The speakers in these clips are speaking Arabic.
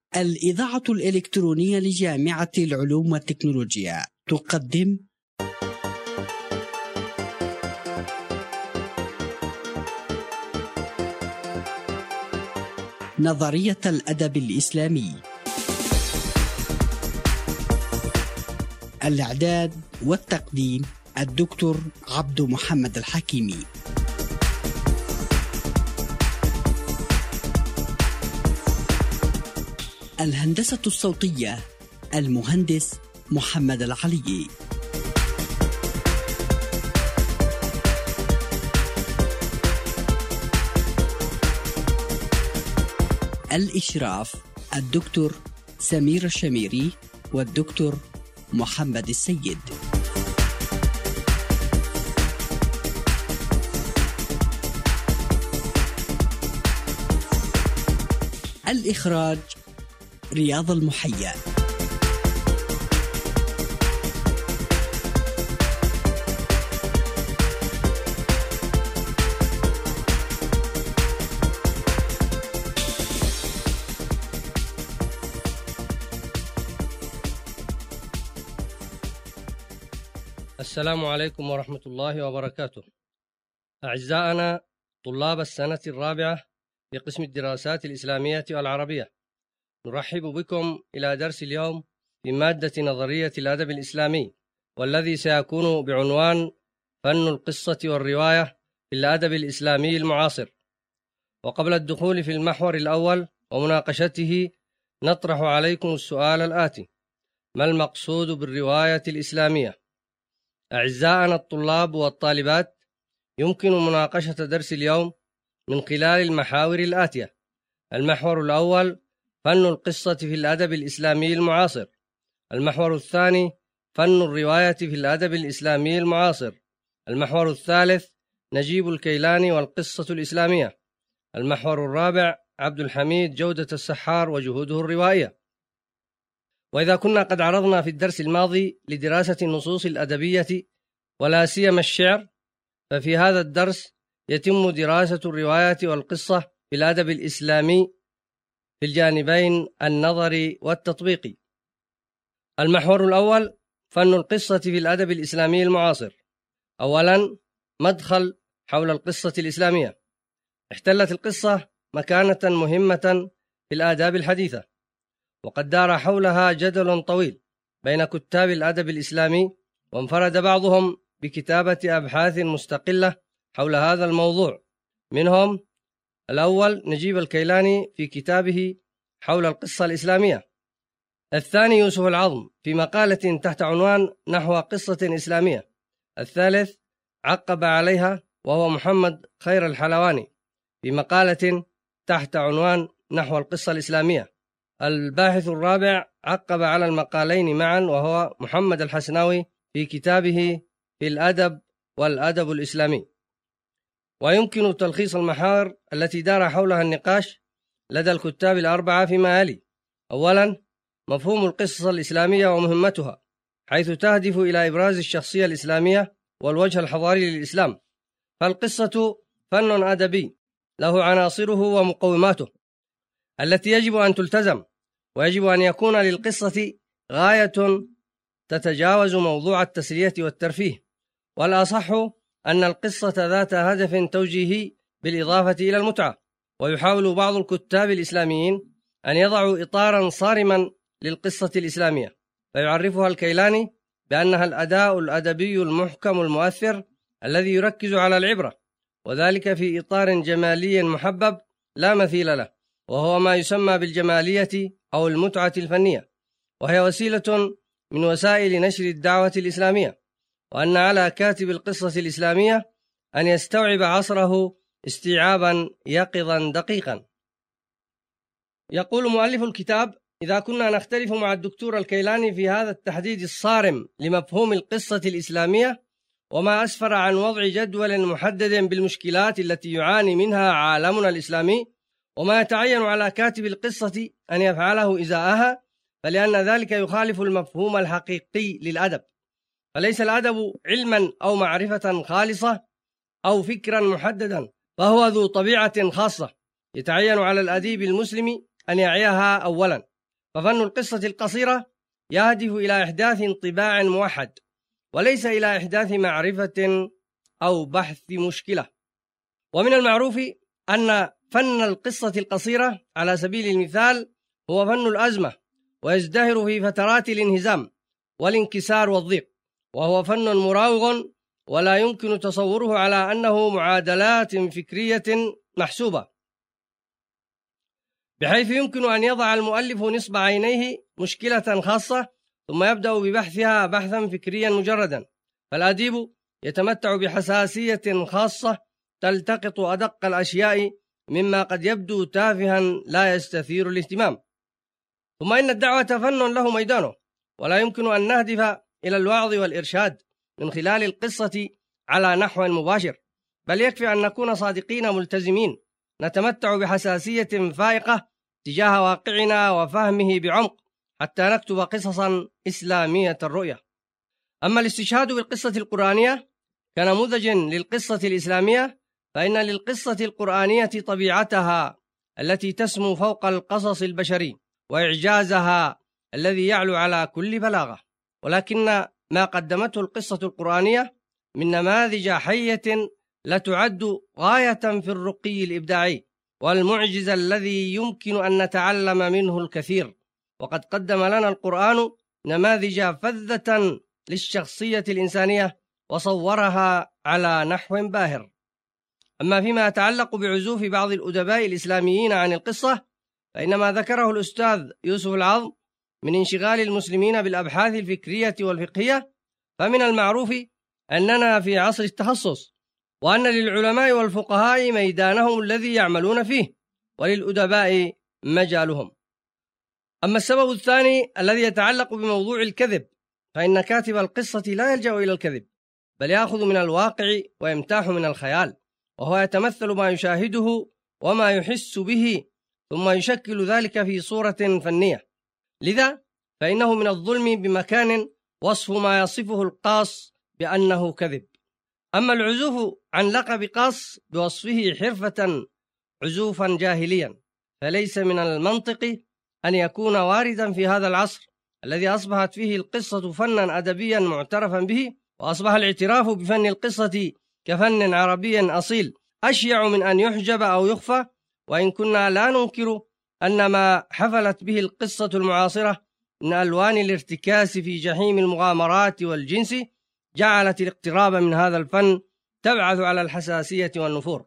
الإذاعة الإلكترونية لجامعة العلوم والتكنولوجيا تقدم نظرية الأدب الإسلامي. الإعداد والتقديم الدكتور عبد محمد الحكيمي. الهندسة الصوتية المهندس محمد العلي. الإشراف الدكتور سمير الشميري والدكتور محمد السيد. الإخراج رياض المحيا. السلام عليكم ورحمة الله وبركاته. أعزائنا طلاب السنة الرابعة في قسم الدراسات الإسلامية والعربية، نرحب بكم إلى درس اليوم في مادة نظرية الأدب الإسلامي، والذي سيكون بعنوان فن القصة والرواية في الأدب الإسلامي المعاصر. وقبل الدخول في المحور الأول ومناقشته، نطرح عليكم السؤال الآتي: ما المقصود بالرواية الإسلامية؟ أعزائنا الطلاب والطالبات، يمكن مناقشة درس اليوم من خلال المحاور الآتية: المحور الأول فن القصة في الأدب الإسلامي المعاصر. المحور الثاني فن الرواية في الأدب الإسلامي المعاصر. المحور الثالث نجيب الكيلاني والقصة الإسلامية. المحور الرابع عبد الحميد جودة السحار وجهوده الروائية. وإذا كنا قد عرضنا في الدرس الماضي لدراسة النصوص الأدبية ولا سيما الشعر، ففي هذا الدرس يتم دراسة الرواية والقصة في الأدب الإسلامي في الجانبين النظري والتطبيقي. المحور الأول فن القصة في الأدب الإسلامي المعاصر. أولاً، مدخل حول القصة الإسلامية. احتلت القصة مكانة مهمة في الآداب الحديثة، وقد دار حولها جدل طويل بين كتاب الأدب الإسلامي، وانفرد بعضهم بكتابة أبحاث مستقلة حول هذا الموضوع، منهم الأول نجيب الكيلاني في كتابه حول القصة الإسلامية، الثاني يوسف العظم في مقالة تحت عنوان نحو قصة إسلامية، الثالث عقب عليها وهو محمد خير الحلواني في مقالة تحت عنوان نحو القصة الإسلامية، الباحث الرابع عقب على المقالين معا وهو محمد الحسناوي في كتابه في الأدب والأدب الإسلامي. ويمكن تلخيص المحاور التي دار حولها النقاش لدى الكتاب الأربعة فيما يلي: أولاً، مفهوم القصة الإسلامية ومهمتها، حيث تهدف إلى إبراز الشخصية الإسلامية والوجه الحضاري للإسلام. فالقصة فن أدبي له عناصره ومقوماته التي يجب أن تلتزم، ويجب أن يكون للقصة غاية تتجاوز موضوع التسلية والترفيه، والأصح أن القصة ذات هدف توجيهي بالإضافة إلى المتعة. ويحاول بعض الكتاب الإسلاميين أن يضعوا إطاراً صارماً للقصة الإسلامية، فيعرفها الكيلاني بأنها الأداء الأدبي المحكم المؤثر الذي يركز على العبرة، وذلك في إطار جمالي محبب لا مثيل له، وهو ما يسمى بالجمالية أو المتعة الفنية، وهي وسيلة من وسائل نشر الدعوة الإسلامية، وأن على كاتب القصة الإسلامية أن يستوعب عصره استيعابا يقظا دقيقا. يقول مؤلف الكتاب: إذا كنا نختلف مع الدكتور الكيلاني في هذا التحديد الصارم لمفهوم القصة الإسلامية، وما أسفر عن وضع جدول محدد بالمشكلات التي يعاني منها عالمنا الإسلامي، وما يتعين على كاتب القصة أن يفعله إزاءها، فلأن ذلك يخالف المفهوم الحقيقي للأدب. فليس الأدب علما أو معرفة خالصة أو فكرا محددا، فهو ذو طبيعة خاصة يتعين على الأديب المسلم أن يعيها أولا، ففن القصة القصيرة يهدف إلى إحداث انطباع موحد، وليس إلى إحداث معرفة أو بحث مشكلة. ومن المعروف أن فن القصة القصيرة على سبيل المثال هو فن الأزمة، ويزدهر في فترات الانهزام والانكسار والضيق، وهو فن مراوغ ولا يمكن تصوره على أنه معادلات فكرية محسوبة، بحيث يمكن أن يضع المؤلف نصب عينيه مشكلة خاصة ثم يبدأ ببحثها بحثا فكريا مجردا. فالأديب يتمتع بحساسية خاصة تلتقط أدق الأشياء مما قد يبدو تافها لا يستثير الاهتمام. ثم إن الدعوة فن له ميدانه، ولا يمكن أن نهدف إلى الوعظ والإرشاد من خلال القصة على نحو مباشر، بل يكفي أن نكون صادقين ملتزمين نتمتع بحساسية فائقة تجاه واقعنا وفهمه بعمق حتى نكتب قصصا إسلامية الرؤية. أما الاستشهاد بالقصة القرآنية كنموذج للقصة الإسلامية، فإن للقصة القرآنية طبيعتها التي تسمو فوق القصص البشري وإعجازها الذي يعلو على كل بلاغة، ولكن ما قدمته القصة القرآنية من نماذج حية لا تعد غاية في الرقي الإبداعي والمعجز الذي يمكن أن نتعلم منه الكثير. وقد قدم لنا القرآن نماذج فذة للشخصية الإنسانية وصورها على نحو باهر. أما فيما يتعلق بعزوف بعض الأدباء الإسلاميين عن القصة، فإن ما ذكره الأستاذ يوسف العظم من انشغال المسلمين بالأبحاث الفكرية والفقهية، فمن المعروف أننا في عصر التخصص، وأن للعلماء والفقهاء ميدانهم الذي يعملون فيه، وللأدباء مجالهم. أما السبب الثاني الذي يتعلق بموضوع الكذب، فإن كاتب القصة لا يلجأ إلى الكذب، بل يأخذ من الواقع ويمتاح من الخيال، وهو يتمثل ما يشاهده وما يحس به ثم يشكل ذلك في صورة فنية. لذا فإنه من الظلم بمكان وصف ما يصفه القاص بأنه كذب. أما العزوف عن لقب قاص بوصفه حرفة عزوفا جاهليا، فليس من المنطق أن يكون واردا في هذا العصر الذي أصبحت فيه القصة فنا أدبيا معترفا به، وأصبح الاعتراف بفن القصة كفن عربي أصيل أشيع من أن يحجب أو يخفى. وإن كنا لا ننكر أن ما حفلت به القصة المعاصرة من ألوان الارتكاس في جحيم المغامرات والجنس جعلت الاقتراب من هذا الفن تبعث على الحساسية والنفور.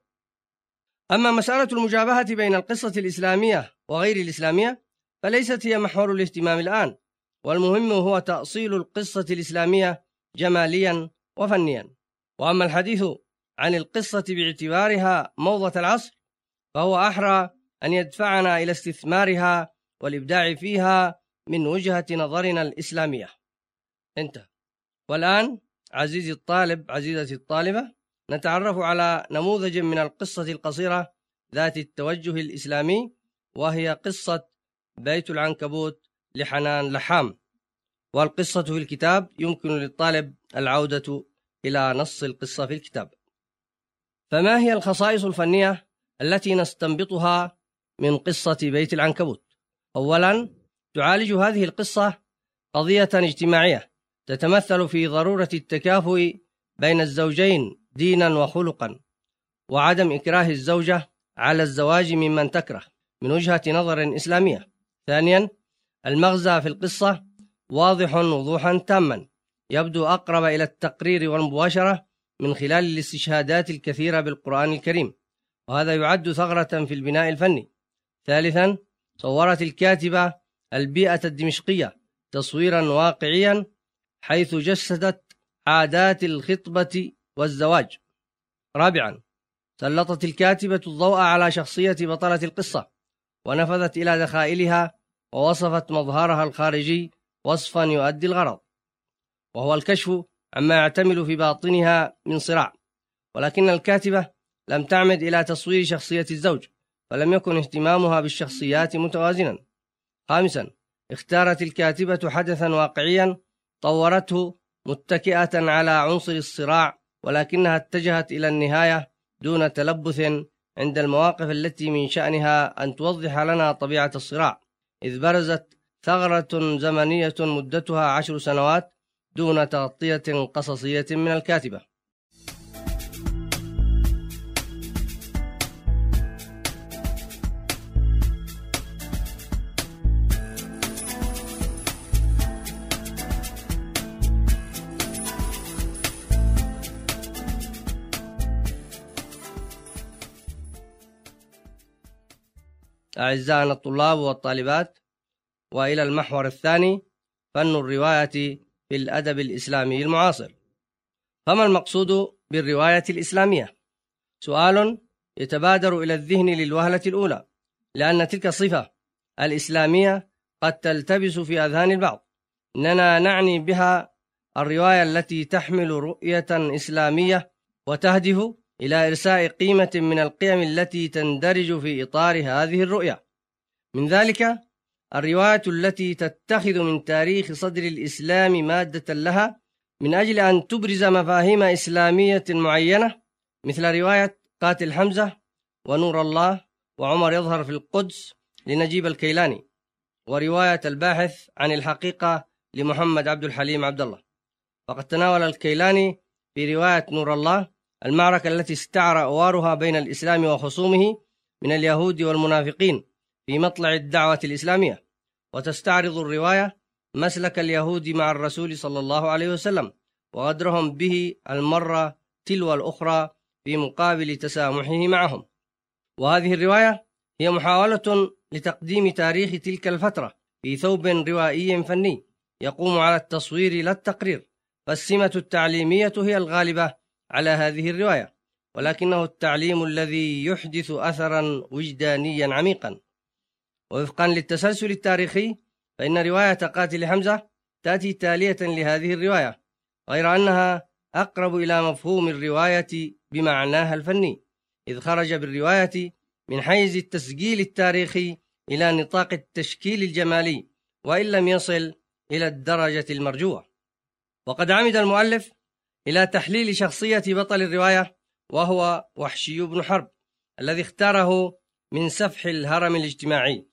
أما مسألة المجابهة بين القصة الإسلامية وغير الإسلامية فليست هي محور الاهتمام الآن، والمهم هو تأصيل القصة الإسلامية جماليا وفنيا. وأما الحديث عن القصة باعتبارها موضة العصر فهو أحرى أن يدفعنا إلى استثمارها والإبداع فيها من وجهة نظرنا الإسلامية. انتهى. والآن عزيزي الطالب، عزيزتي الطالبة، نتعرف على نموذج من القصة القصيرة ذات التوجه الإسلامي، وهي قصة بيت العنكبوت لحنان لحام. والقصة في الكتاب يمكن للطالب العودة إلى نص القصة في الكتاب. فما هي الخصائص الفنية التي نستنبطها من قصة بيت العنكبوت؟ أولا، تعالج هذه القصة قضية اجتماعية تتمثل في ضرورة التكافؤ بين الزوجين دينا وخلقا، وعدم إكراه الزوجة على الزواج ممن تكره من وجهة نظر إسلامية. ثانيا، المغزى في القصة واضح وضوحا تاما يبدو أقرب إلى التقرير والمباشرة من خلال الاستشهادات الكثيرة بالقرآن الكريم، وهذا يعد ثغرة في البناء الفني. ثالثا، صورت الكاتبة البيئة الدمشقية تصويرا واقعيا حيث جسدت عادات الخطبة والزواج. رابعا، سلطت الكاتبة الضوء على شخصية بطلة القصة ونفذت إلى دخائلها ووصفت مظهرها الخارجي وصفا يؤدي الغرض، وهو الكشف عما يعتمل في باطنها من صراع. ولكن الكاتبة لم تعمد إلى تصوير شخصية الزوج، فلم يكن اهتمامها بالشخصيات متوازنا. خامسا، اختارت الكاتبة حدثا واقعيا طورته متكئة على عنصر الصراع، ولكنها اتجهت إلى النهاية دون تلبث عند المواقف التي من شأنها أن توضح لنا طبيعة الصراع، إذ برزت ثغرة زمنية مدتها 10 سنوات دون تغطية قصصية من الكاتبة. أعزائنا الطلاب والطالبات، وإلى المحور الثاني، فن الرواية في الأدب الإسلامي المعاصر. فما المقصود بالرواية الإسلامية؟ سؤال يتبادر إلى الذهن للوهلة الأولى، لأن تلك الصفة الإسلامية قد تلتبس في أذهان البعض. إننا نعني بها الرواية التي تحمل رؤية إسلامية وتهدف إلى إرساء قيمة من القيم التي تندرج في إطار هذه الرؤية. من ذلك الرواية التي تتخذ من تاريخ صدر الإسلام مادة لها من أجل أن تبرز مفاهيم إسلامية معينة، مثل رواية قاتل حمزة ونور الله وعمر يظهر في القدس لنجيب الكيلاني، ورواية الباحث عن الحقيقة لمحمد عبد الحليم عبد الله. فقد تناول الكيلاني في رواية نور الله المعركة التي استعر أوارها بين الإسلام وخصومه من اليهود والمنافقين في مطلع الدعوة الإسلامية، وتستعرض الرواية مسلك اليهود مع الرسول صلى الله عليه وسلم وغدرهم به المرة تلو الأخرى في مقابل تسامحه معهم. وهذه الرواية هي محاولة لتقديم تاريخ تلك الفترة في ثوب روائي فني يقوم على التصوير لا التقرير، فالسمة التعليمية هي الغالبة على هذه الرواية، ولكنه التعليم الذي يحدث أثرا وجدانيا عميقا. ووفقا للتسلسل التاريخي، فإن رواية قاتل حمزة تأتي تالية لهذه الرواية، غير أنها أقرب إلى مفهوم الرواية بمعناها الفني، إذ خرج بالرواية من حيز التسجيل التاريخي إلى نطاق التشكيل الجمالي، وإن لم يصل إلى الدرجة المرجوة. وقد عمد المؤلف إلى تحليل شخصية بطل الرواية، وهو وحشي بن حرب الذي اختاره من سفح الهرم الاجتماعي.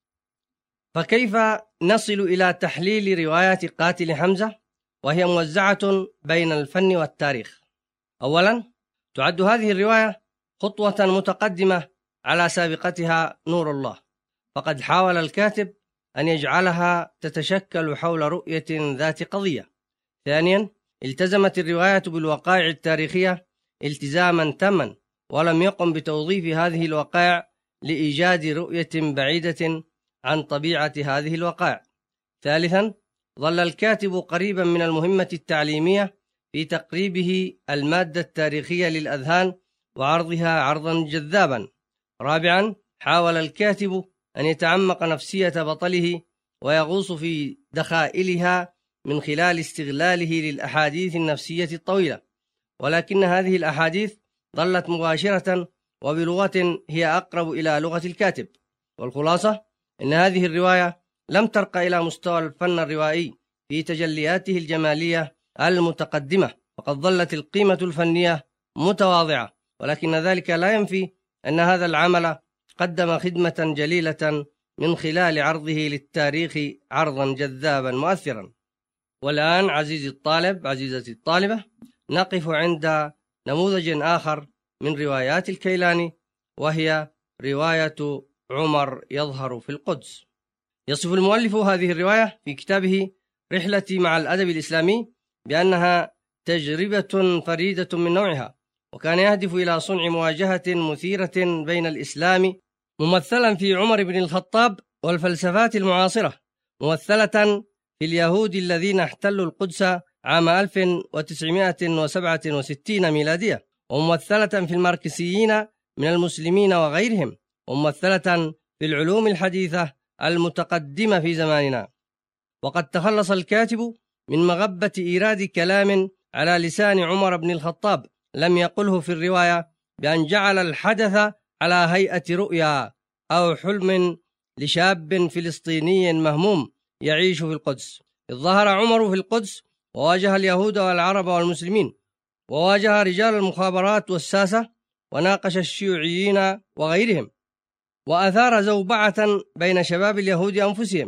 فكيف نصل إلى تحليل رواية قاتل حمزة وهي موزعة بين الفن والتاريخ؟ أولا، تعد هذه الرواية خطوة متقدمة على سابقتها نور الله، فقد حاول الكاتب أن يجعلها تتشكل حول رؤية ذات قضية. ثانيا، التزمت الرواية بالوقائع التاريخية التزاما تاما، ولم يقم بتوظيف هذه الوقائع لإيجاد رؤية بعيدة عن طبيعة هذه الوقائع. ثالثا، ظل الكاتب قريبا من المهمة التعليمية في تقريبه المادة التاريخية للأذهان وعرضها عرضا جذابا. رابعا، حاول الكاتب أن يتعمق نفسية بطله ويغوص في دخائلها من خلال استغلاله للأحاديث النفسية الطويلة، ولكن هذه الأحاديث ظلت مباشرة وبلغة هي أقرب إلى لغة الكاتب. والخلاصة إن هذه الرواية لم ترقى إلى مستوى الفن الروائي في تجلياته الجمالية المتقدمة، فقد ظلت القيمة الفنية متواضعة، ولكن ذلك لا ينفي أن هذا العمل قدم خدمة جليلة من خلال عرضه للتاريخ عرضا جذابا مؤثرا. والآن عزيزي الطالب، عزيزتي الطالبة، نقف عند نموذج آخر من روايات الكيلاني، وهي رواية عمر يظهر في القدس. يصف المؤلف هذه الرواية في كتابه رحلتي مع الأدب الإسلامي بأنها تجربة فريدة من نوعها، وكان يهدف إلى صنع مواجهة مثيرة بين الإسلام ممثلا في عمر بن الخطاب والفلسفات المعاصرة، ممثلة في اليهود الذين احتلوا القدس عام 1967 ميلادية، وممثلة في الماركسيين من المسلمين وغيرهم، وممثلة في العلوم الحديثة المتقدمة في زماننا. وقد تخلص الكاتب من مغبة إيراد كلام على لسان عمر بن الخطاب لم يقله في الرواية، بأن جعل الحدث على هيئة رؤيا أو حلم لشاب فلسطيني مهموم يعيش في القدس. إذ ظهر عمر في القدس وواجه اليهود والعرب والمسلمين، وواجه رجال المخابرات والساسة، وناقش الشيوعيين وغيرهم، وأثار زوبعة بين شباب اليهود أنفسهم،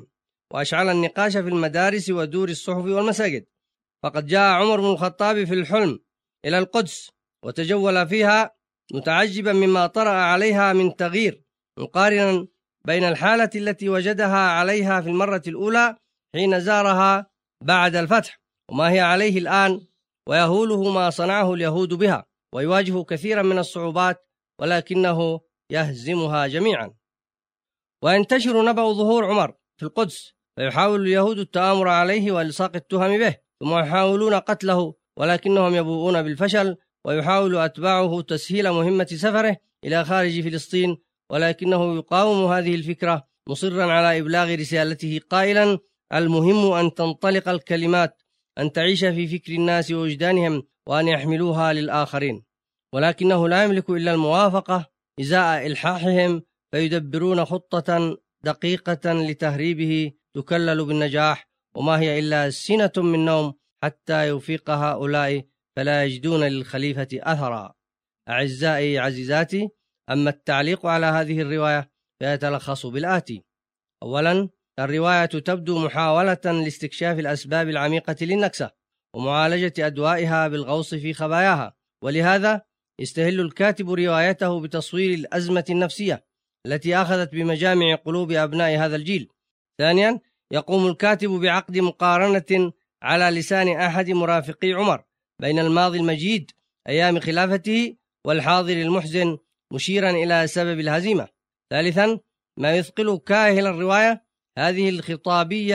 وأشعل النقاش في المدارس ودور الصحف والمساجد. فقد جاء عمر بن الخطاب في الحلم إلى القدس وتجول فيها متعجبا مما طرأ عليها من تغيير، مقارنا بين الحالة التي وجدها عليها في المرة الأولى حين زارها بعد الفتح وما هي عليه الآن، ويهوله ما صنعه اليهود بها، ويواجه كثيرا من الصعوبات ولكنه يهزمها جميعا. وينتشر نبأ ظهور عمر في القدس، فيحاول اليهود التآمر عليه وإلصاق التهم به، ثم يحاولون قتله ولكنهم يبوؤون بالفشل، ويحاول أتباعه تسهيل مهمة سفره إلى خارج فلسطين، ولكنه يقاوم هذه الفكرة مصرا على إبلاغ رسالته قائلا: المهم أن تنطلق الكلمات، أن تعيش في فكر الناس ووجدانهم، وأن يحملوها للآخرين. ولكنه لا يملك إلا الموافقة إزاء إلحاحهم، فيدبرون خطة دقيقة لتهريبه تكلل بالنجاح، وما هي إلا سنة من نوم حتى يفيق هؤلاء فلا يجدون للخليفة أثرا. أعزائي عزيزاتي، أما التعليق على هذه الرواية فيتلخص بالآتي: أولا، الرواية تبدو محاولة لاستكشاف الأسباب العميقة للنكسة ومعالجة أدوائها بالغوص في خباياها، ولهذا يستهل الكاتب روايته بتصوير الأزمة النفسية التي أخذت بمجامع قلوب أبناء هذا الجيل. ثانيا، يقوم الكاتب بعقد مقارنة على لسان أحد مرافقي عمر بين الماضي المجيد أيام خلافته والحاضر المحزن، مشيرا إلى سبب الهزيمة. ثالثا، ما يثقل كاهل الرواية هذه الخطابية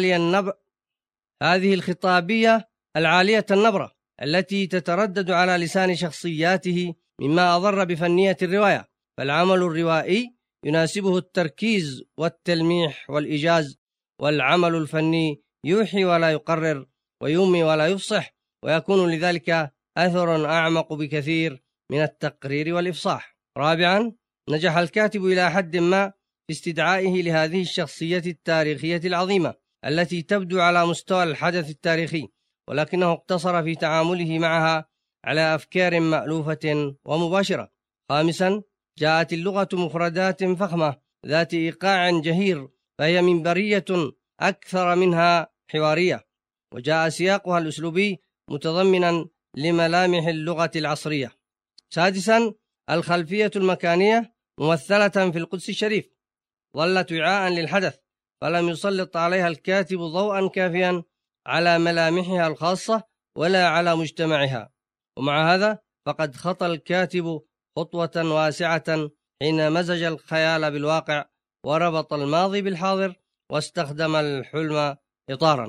العالية النبرة التي تتردد على لسان شخصياته، مما أضر بفنية الرواية. فالعمل الروائي يناسبه التركيز والتلميح والإيجاز، والعمل الفني يوحي ولا يقرر، ويومي ولا يفصح، ويكون لذلك أثر أعمق بكثير من التقرير والإفصاح. رابعا، نجح الكاتب إلى حد ما في استدعائه لهذه الشخصية التاريخية العظيمة التي تبدو على مستوى الحدث التاريخي، ولكنه اقتصر في تعامله معها على أفكار مألوفة ومباشرة. خامسا، جاءت اللغة مفردات فخمة ذات إيقاع جهير، فهي منبرية أكثر منها حوارية، وجاء سياقها الأسلوبي متضمنا لملامح اللغة العصرية. سادسا، الخلفية المكانية ممثلة في القدس الشريف ظلت وعاء للحدث، فلم يسلط عليها الكاتب ضوءا كافيا على ملامحها الخاصة ولا على مجتمعها. ومع هذا فقد خطى الكاتب خطوة واسعة حين مزج الخيال بالواقع وربط الماضي بالحاضر واستخدم الحلم إطارا.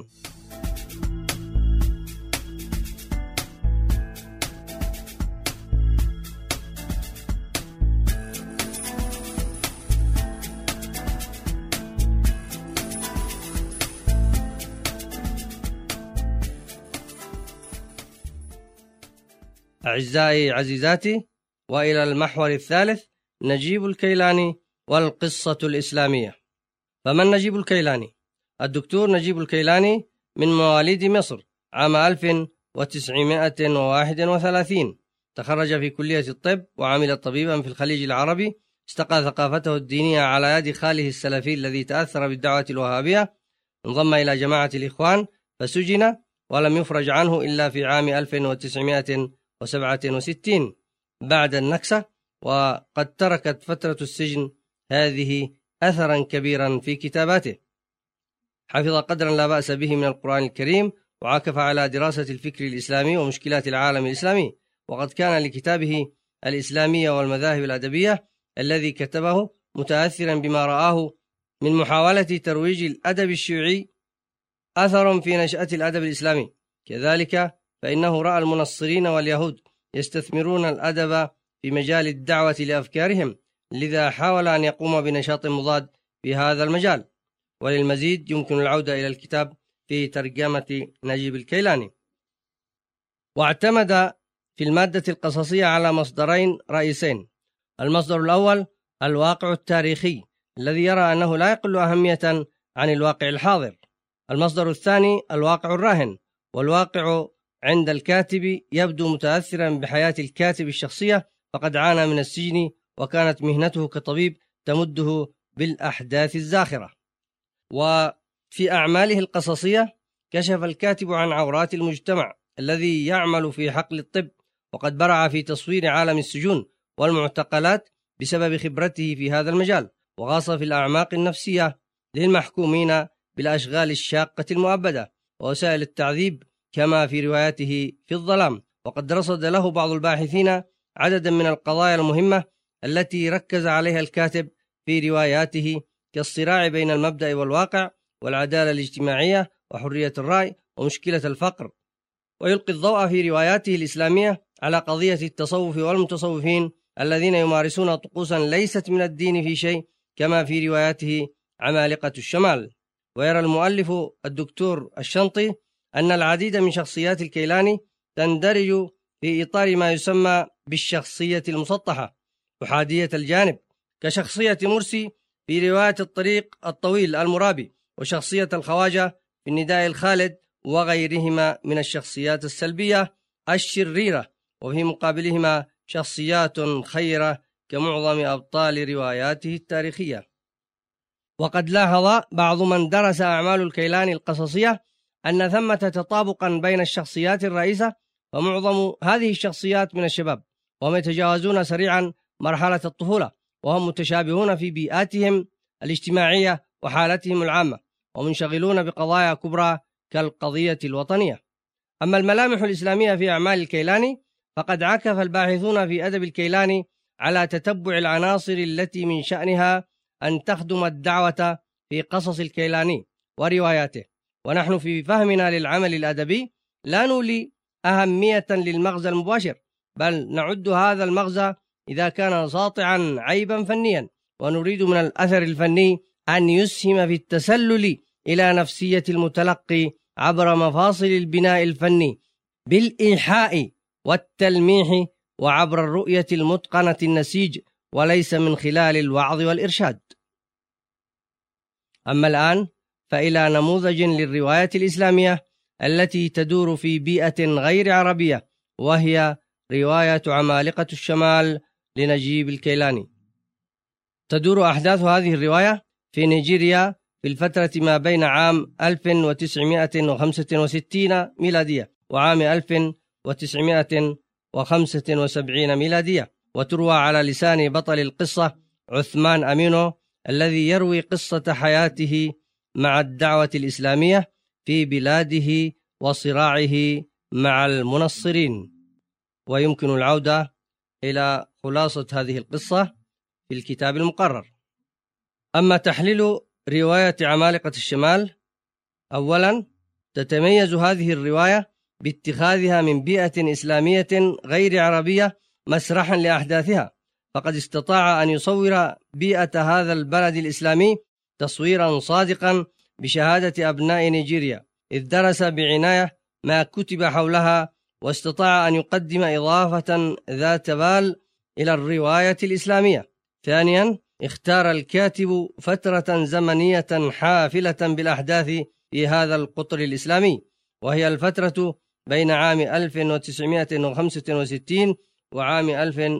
أعزائي عزيزاتي، وإلى المحور الثالث، نجيب الكيلاني والقصة الإسلامية. فمن نجيب الكيلاني؟ الدكتور نجيب الكيلاني من مواليد مصر عام 1931، تخرج في كلية الطب وعمل طبيبا في الخليج العربي، استقى ثقافته الدينية على يد خاله السلفي الذي تأثر بالدعوة الوهابية، انضم إلى جماعة الإخوان فسجن ولم يفرج عنه إلا في عام 1967 بعد النكسة، وقد تركت فترة السجن هذه أثرا كبيرا في كتاباته. حفظ قدرا لا بأس به من القرآن الكريم، وعكف على دراسة الفكر الإسلامي ومشكلات العالم الإسلامي، وقد كان لكتابه الإسلامية والمذاهب الأدبية الذي كتبه متأثرا بما رآه من محاولة ترويج الأدب الشيوعي أثر في نشأة الأدب الإسلامي. كذلك فإنه رأى المنصرين واليهود يستثمرون الأدب في مجال الدعوة لأفكارهم، لذا حاول أن يقوم بنشاط مضاد في هذا المجال. وللمزيد يمكن العودة إلى الكتاب في ترجمة نجيب الكيلاني. واعتمد في المادة القصصية على مصدرين رئيسين: المصدر الأول الواقع التاريخي الذي يرى أنه لا يقل أهمية عن الواقع الحاضر. المصدر الثاني الواقع الراهن، والواقع عند الكاتب يبدو متأثرا بحياة الكاتب الشخصية، فقد عانى من السجن وكانت مهنته كطبيب تمده بالأحداث الزاخرة. في أعماله القصصية كشف الكاتب عن عورات المجتمع الذي يعمل في حقل الطب، وقد برع في تصوير عالم السجون والمعتقلات بسبب خبرته في هذا المجال، وغاص في الأعماق النفسية للمحكومين بالأشغال الشاقة المؤبدة ووسائل التعذيب كما في رواياته في الظلام. وقد رصد له بعض الباحثين عددا من القضايا المهمة التي ركز عليها الكاتب في رواياته، كالصراع بين المبدأ والواقع، والعدالة الاجتماعية، وحرية الرأي، ومشكلة الفقر. ويلقي الضوء في رواياته الإسلامية على قضية التصوف والمتصوفين الذين يمارسون طقوسا ليست من الدين في شيء، كما في رواياته عمالقة الشمال. ويرى المؤلف الدكتور الشنطي أن العديد من شخصيات الكيلاني تندرج في إطار ما يسمى بالشخصية المسطحة أحادية الجانب، كشخصية مرسي في رواية الطريق الطويل المرابي، وشخصية الخواجة في النداء الخالد، وغيرهما من الشخصيات السلبية الشريرة، وفي مقابلهما شخصيات خيرة كمعظم أبطال رواياته التاريخية. وقد لاحظ بعض من درس أعمال الكيلاني القصصية أن ثمة تطابقا بين الشخصيات الرئيسة، ومعظم هذه الشخصيات من الشباب، وهم يتجاوزون سريعا مرحلة الطفولة، وهم متشابهون في بيئاتهم الاجتماعية وحالتهم العامة، ومنشغلون بقضايا كبرى كالقضية الوطنية. أما الملامح الإسلامية في أعمال الكيلاني فقد عكف الباحثون في أدب الكيلاني على تتبع العناصر التي من شأنها أن تخدم الدعوة في قصص الكيلاني ورواياته. ونحن في فهمنا للعمل الأدبي لا نولي أهمية للمغزى المباشر، بل نعد هذا المغزى إذا كان ساطعا عيبا فنيا، ونريد من الأثر الفني أن يسهم في التسلل إلى نفسية المتلقي عبر مفاصل البناء الفني بالإيحاء والتلميح، وعبر الرؤية المتقنة النسيج، وليس من خلال الوعظ والإرشاد. أما الآن فإلى نموذج للرواية الإسلامية التي تدور في بيئة غير عربية، وهي رواية عمالقة الشمال لنجيب الكيلاني. تدور أحداث هذه الرواية في نيجيريا في الفترة ما بين عام 1965 ميلادية وعام 1975 ميلادية، وتروى على لسان بطل القصة عثمان أمينو، الذي يروي قصة حياته مع الدعوة الإسلامية في بلاده وصراعه مع المنصرين. ويمكن العودة إلى خلاصة هذه القصة في الكتاب المقرر. أما تحليل رواية عمالقة الشمال، أولا تتميز هذه الرواية باتخاذها من بيئة إسلامية غير عربية مسرحا لأحداثها، فقد استطاع أن يصور بيئة هذا البلد الإسلامي تصويرا صادقا بشهادة أبناء نيجيريا، إذ درس بعناية ما كتب حولها، واستطاع أن يقدم إضافة ذات بال إلى الرواية الإسلامية. ثانيا اختار الكاتب فترة زمنية حافلة بالأحداث في هذا القطر الإسلامي، وهي الفترة بين عام 1965 وعام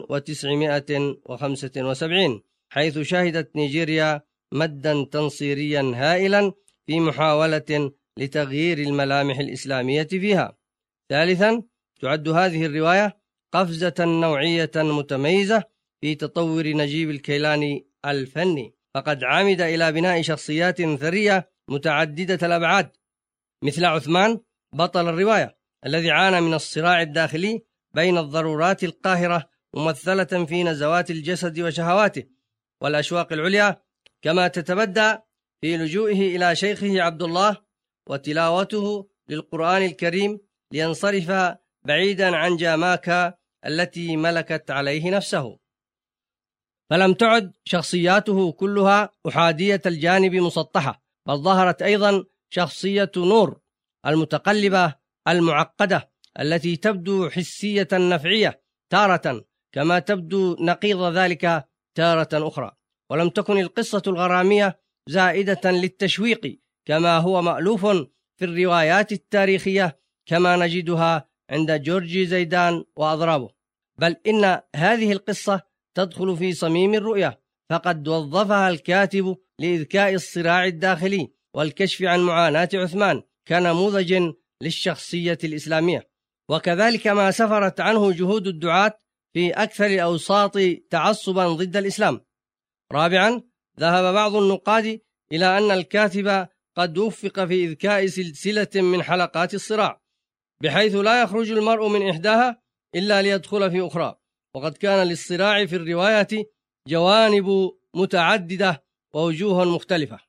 1975، حيث شهدت نيجيريا مدا تنصيريا هائلا في محاولة لتغيير الملامح الإسلامية فيها. ثالثا تعد هذه الرواية قفزة نوعية متميزة في تطور نجيب الكيلاني الفني، فقد عمد إلى بناء شخصيات ثرية متعددة الأبعاد، مثل عثمان بطل الرواية الذي عانى من الصراع الداخلي بين الضرورات القاهرة ممثلة في نزوات الجسد وشهواته والأشواق العليا، كما تتبدى في لجوئه إلى شيخه عبد الله وتلاوته للقرآن الكريم لينصرف بعيدا عن جاماكا التي ملكت عليه نفسه. فلم تعد شخصياته كلها أحادية الجانب مسطحة، بل ظهرت أيضا شخصية نور المتقلبة المعقدة التي تبدو حسية نفعية تارة، كما تبدو نقيض ذلك تارة أخرى. ولم تكن القصة الغرامية زائدة للتشويق كما هو مألوف في الروايات التاريخية كما نجدها عند جورجي زيدان وأضرابه، بل إن هذه القصة تدخل في صميم الرؤية، فقد وظفها الكاتب لإذكاء الصراع الداخلي والكشف عن معاناة عثمان كنموذج للشخصية الإسلامية، وكذلك ما سفرت عنه جهود الدعاة في أكثر الأوساط تعصبا ضد الإسلام. رابعا، ذهب بعض النقاد إلى أن الكاتب قد وفق في إذكاء سلسلة من حلقات الصراع، بحيث لا يخرج المرء من إحداها إلا ليدخل في أخرى، وقد كان للصراع في الرواية جوانب متعددة ووجوه مختلفة.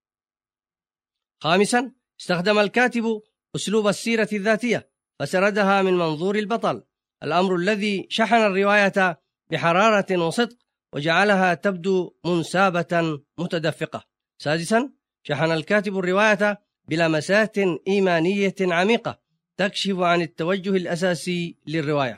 خامسا، استخدم الكاتب أسلوب السيرة الذاتية فسردها من منظور البطل، الأمر الذي شحن الرواية بحرارة وصدق وجعلها تبدو منسابة متدفقة. سادسا، شحن الكاتب الرواية بلمسات إيمانية عميقة تكشف عن التوجه الأساسي للرواية.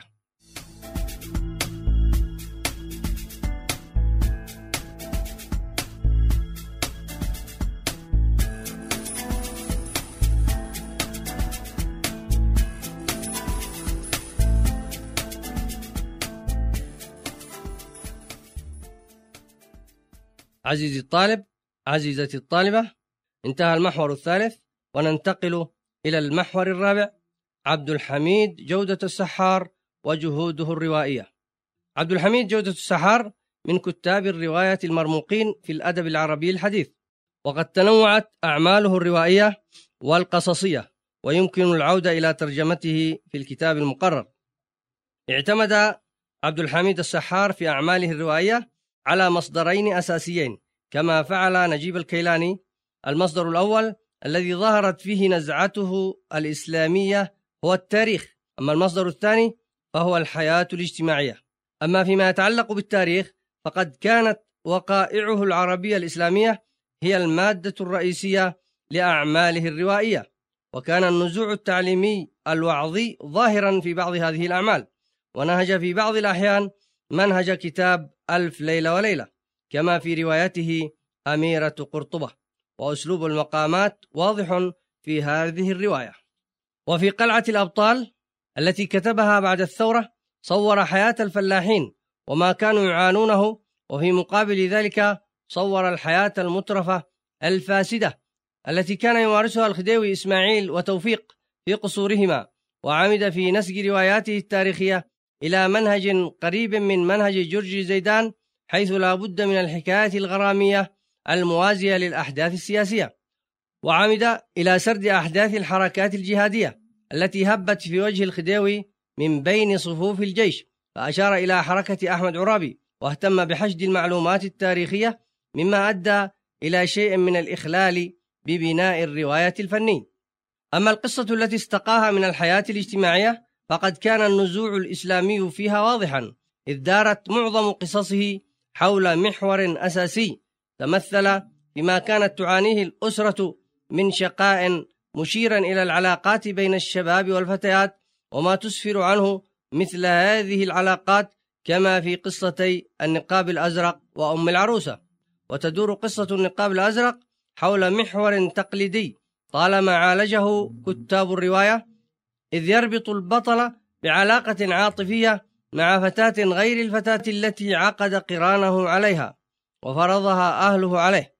عزيزي الطالب، عزيزتي الطالبة، انتهى المحور الثالث وننتقل إلى المحور الرابع: عبد الحميد جودة السحار وجهوده الروائية. عبد الحميد جودة السحار من كتاب الرواية المرموقين في الأدب العربي الحديث، وقد تنوعت أعماله الروائية والقصصية، ويمكن العودة إلى ترجمته في الكتاب المقرر. اعتمد عبد الحميد السحار في أعماله الروائية على مصدرين أساسيين كما فعل نجيب الكيلاني. المصدر الأول الذي ظهرت فيه نزعته الإسلامية هو التاريخ، أما المصدر الثاني فهو الحياة الاجتماعية. أما فيما يتعلق بالتاريخ فقد كانت وقائعه العربية الإسلامية هي المادة الرئيسية لأعماله الروائية، وكان النزوع التعليمي الوعظي ظاهرا في بعض هذه الأعمال، ونهج في بعض الأحيان منهج كتاب ألف ليلة وليلة كما في روايته أميرة قرطبة، وأسلوب المقامات واضح في هذه الرواية. وفي قلعة الأبطال التي كتبها بعد الثورة صور حياة الفلاحين وما كانوا يعانونه، وفي مقابل ذلك صور الحياة المترفة الفاسدة التي كان يمارسها الخديوي إسماعيل وتوفيق في قصورهما، وعمد في نسج رواياته التاريخية إلى منهج قريب من منهج جورج زيدان، حيث لا بد من الحكايات الغرامية الموازية للأحداث السياسية، وعمد إلى سرد أحداث الحركات الجهادية التي هبت في وجه الخديوي من بين صفوف الجيش، فأشار إلى حركة أحمد عرابي، واهتم بحشد المعلومات التاريخية مما أدى إلى شيء من الإخلال ببناء الرواية الفني. أما القصة التي استقاها من الحياة الاجتماعية فقد كان النزوع الإسلامي فيها واضحا، إذ دارت معظم قصصه حول محور أساسي تمثل فيما كانت تعانيه الأسرة من شقاء، مشيرا إلى العلاقات بين الشباب والفتيات وما تسفر عنه مثل هذه العلاقات، كما في قصتي النقاب الأزرق وأم العروسة. وتدور قصة النقاب الأزرق حول محور تقليدي طالما عالجه كتاب الرواية، إذ يربط البطل بعلاقة عاطفية مع فتاة غير الفتاة التي عقد قرانه عليها وفرضها أهله عليه.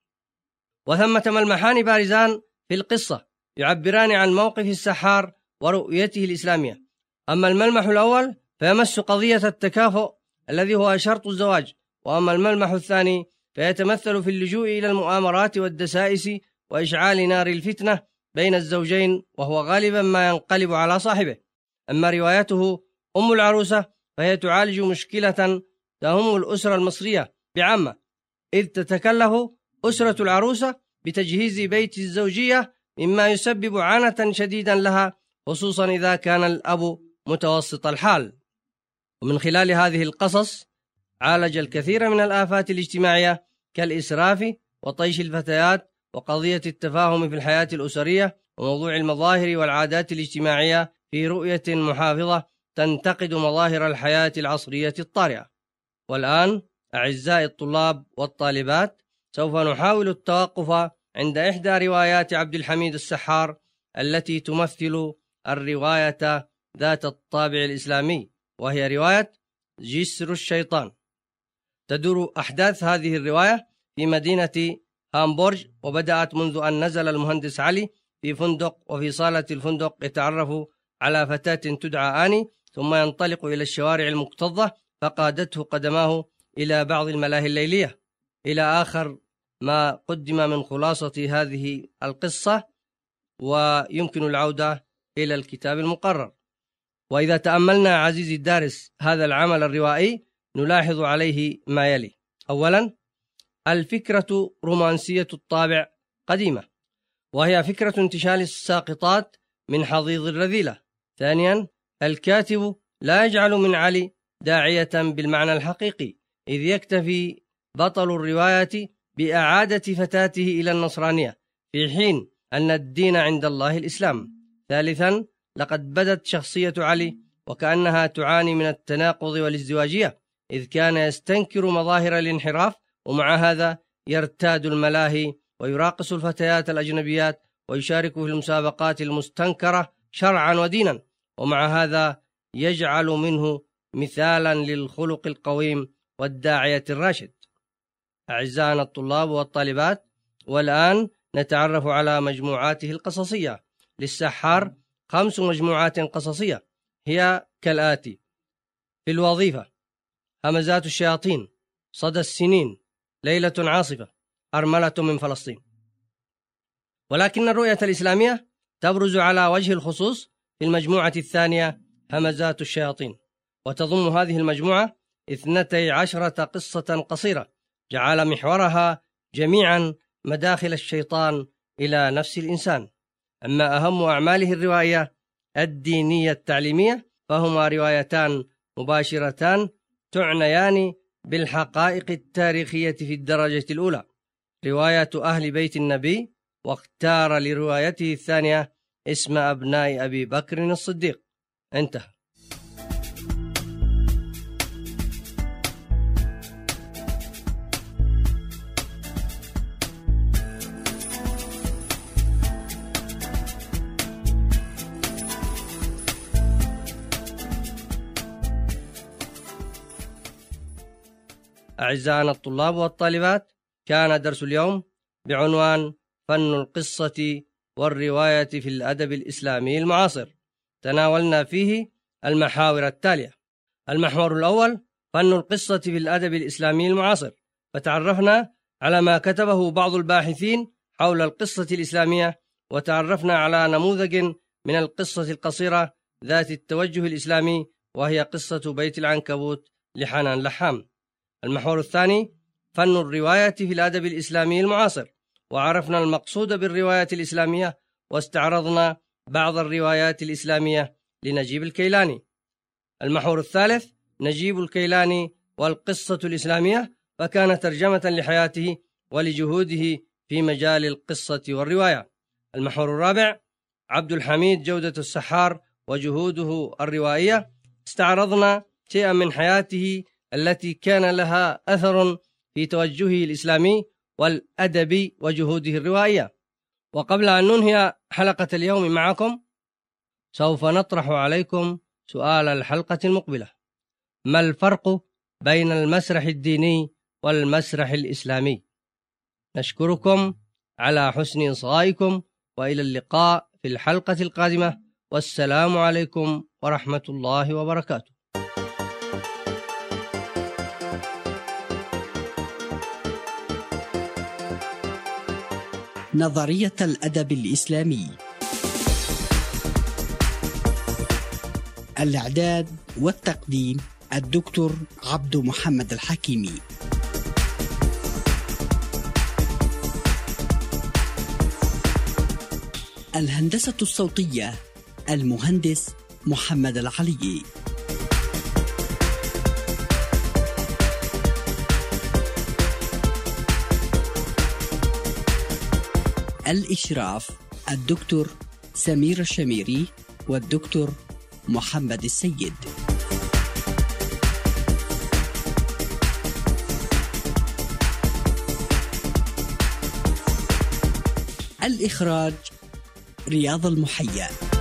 وثمة ملمحان بارزان في القصة يعبران عن موقف السحار ورؤيته الإسلامية. أما الملمح الأول فيمس قضية التكافؤ الذي هو شرط الزواج، وأما الملمح الثاني فيتمثل في اللجوء إلى المؤامرات والدسائس وإشعال نار الفتنة بين الزوجين، وهو غالبا ما ينقلب على صاحبه. أما روايته أم العروسة فهي تعالج مشكلة تهم الأسرة المصرية بعامة، إذ تتكلف أسرة العروسة بتجهيز بيت الزوجية مما يسبب عنة شديدا لها، خصوصا إذا كان الأب متوسط الحال. ومن خلال هذه القصص عالج الكثير من الآفات الاجتماعية كالإسراف وطيش الفتيات وقضية التفاهم في الحياة الأسرية وموضوع المظاهر والعادات الاجتماعية في رؤية محافظة تنتقد مظاهر الحياة العصرية الطارئة. والآن أعزائي الطلاب والطالبات سوف نحاول التوقف عند إحدى روايات عبد الحميد السحار التي تمثل الرواية ذات الطابع الإسلامي، وهي رواية جسر الشيطان. تدور أحداث هذه الرواية في مدينة هامبورغ، وبدأت منذ أن نزل المهندس علي في فندق، وفي صالة الفندق يتعرف على فتاة تدعى آني، ثم ينطلق إلى الشوارع المكتظة فقادته قدماه إلى بعض الملاهي الليلية، إلى آخر ما قدم من خلاصة هذه القصة، ويمكن العودة إلى الكتاب المقرر. وإذا تأملنا عزيزي الدارس هذا العمل الروائي نلاحظ عليه ما يلي: أولا، الفكرة رومانسية الطابع قديمة، وهي فكرة انتشال الساقطات من حضيض الرذيلة. ثانيا، الكاتب لا يجعل من علي داعية بالمعنى الحقيقي، إذ يكتفي بطل الرواية بإعادة فتاته إلى النصرانية، في حين أن الدين عند الله الإسلام. ثالثا، لقد بدت شخصية علي وكأنها تعاني من التناقض والازدواجية، إذ كان يستنكر مظاهر الانحراف، ومع هذا يرتاد الملاهي ويراقص الفتيات الأجنبيات ويشارك في المسابقات المستنكرة شرعا ودينا، ومع هذا يجعل منه مثالا للخلق القويم والداعية الراشد. أعزائنا الطلاب والطالبات، والآن نتعرف على مجموعاته القصصية. للسحار 5 مجموعات قصصية هي كالآتي: في الوظيفة، همزات الشياطين، صدى السنين، ليلة عاصفة، أرملة من فلسطين. ولكن الرؤية الإسلامية تبرز على وجه الخصوص في المجموعة الثانية، همزات الشياطين، وتضم هذه المجموعة 12 قصة قصيرة جعل محورها جميعا مداخل الشيطان إلى نفس الإنسان. أما أهم أعماله الروائية الدينية التعليمية فهما روايتان مباشرتان تعنيان بالحقائق التاريخية في الدرجة الأولى: رواية أهل بيت النبي، واختار لروايته الثانية اسم أبناء أبي بكر الصديق. انتهى. أعزائنا الطلاب والطالبات، كان درس اليوم بعنوان فن القصة والرواية في الأدب الإسلامي المعاصر. تناولنا فيه المحاور التالية: المحور الأول، فن القصة في الأدب الإسلامي المعاصر، فتعرفنا على ما كتبه بعض الباحثين حول القصة الإسلامية، وتعرفنا على نموذج من القصة القصيرة ذات التوجه الإسلامي، وهي قصة بيت العنكبوت لحنان لحام. المحور الثاني، فن الرواية في الأدب الإسلامي المعاصر، وعرفنا المقصود بالرواية الإسلامية، واستعرضنا بعض الروايات الإسلامية لنجيب الكيلاني. المحور الثالث، نجيب الكيلاني والقصة الإسلامية، فكان ترجمة لحياته ولجهوده في مجال القصة والرواية. المحور الرابع، عبد الحميد جودة السحار وجهوده الروائية، استعرضنا شيئا من حياته التي كان لها أثر في توجهه الإسلامي والأدبي وجهوده الروائية. وقبل أن ننهي حلقة اليوم معكم، سوف نطرح عليكم سؤال الحلقة المقبلة: ما الفرق بين المسرح الديني والمسرح الإسلامي؟ نشكركم على حسن إصغائكم، وإلى اللقاء في الحلقة القادمة، والسلام عليكم ورحمة الله وبركاته. نظرية الأدب الإسلامي. الإعداد والتقديم الدكتور عبد محمد الحكيمي. الهندسة الصوتية المهندس محمد العلي. الإشراف الدكتور سمير الشميري والدكتور محمد السيد. الإخراج رياض المحيا.